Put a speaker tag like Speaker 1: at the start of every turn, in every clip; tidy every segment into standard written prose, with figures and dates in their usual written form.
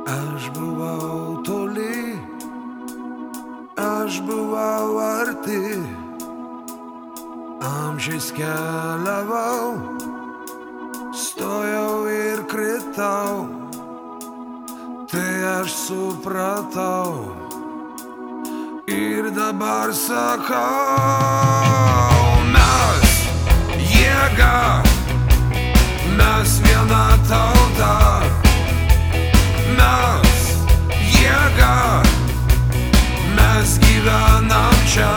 Speaker 1: Aš buvau toli, aš buvau arti, amžiais keliavau, stojau ir kritau, tai aš supratau ir dabar sakau: mes jėga, mes viena tauta. Mes jėga, mes gyvenam čia.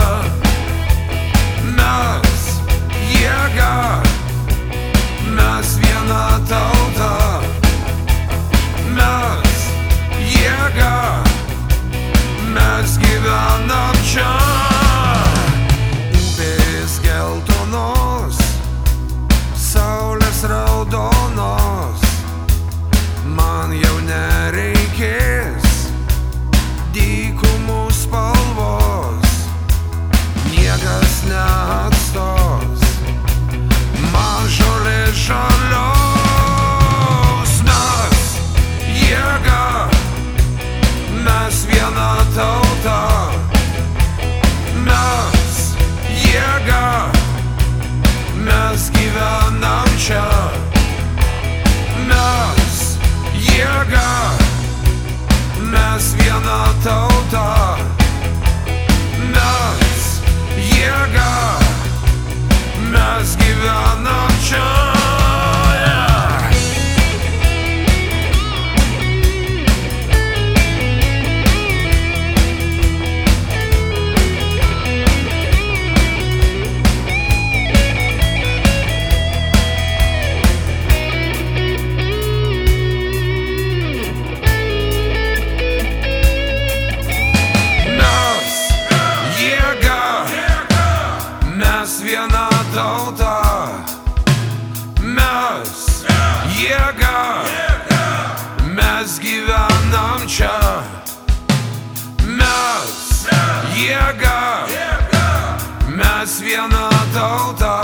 Speaker 1: Mes jėga, mes viena tauta. Mes jėga, mes gyvenam čia. Upės geltonos, saulės raudonos, man jau nereikės dykumų spalvos, niekas neatstos man žolės žalios. Mes jėga, mes viena tauta. Mes jėga, mes gyvenam čia. Mes jėga, mes viena tauta. Mes jėga, mes gyvenam čia. Mes viena tauta. Mes jėga, mes gyvenam čia. Mes jėga, mes viena tauta.